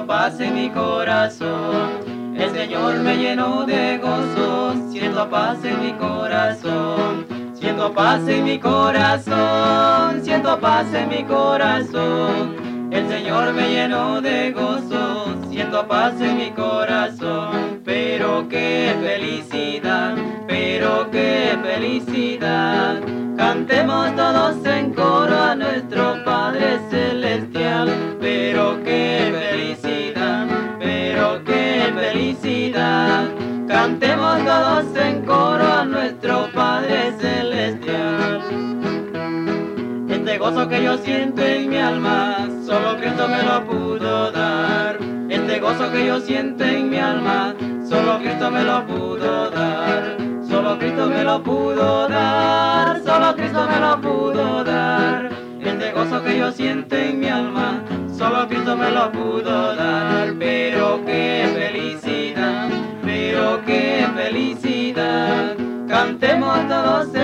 siento paz en mi corazón. El Señor me llenó de gozo, siento paz en mi corazón. Siento paz en mi corazón, siento paz en mi corazón. El Señor me llenó de gozo, siento paz en mi corazón. Pero qué felicidad, pero qué felicidad. Cantemos todos en coro a nuestro Padre Celestial. Pero qué felicidad, pero qué felicidad. Cantemos todos en coro a nuestro Padre Celestial. Este gozo que yo siento en mi alma, solo Cristo me lo pudo dar. Este gozo que yo siento en mi alma, solo Cristo me lo pudo dar. Solo Cristo me lo pudo dar, solo Cristo me lo pudo dar. Este gozo que yo siento en mi alma, solo Cristo me lo pudo dar. Pero qué felicidad, pero qué felicidad. Cantemos todos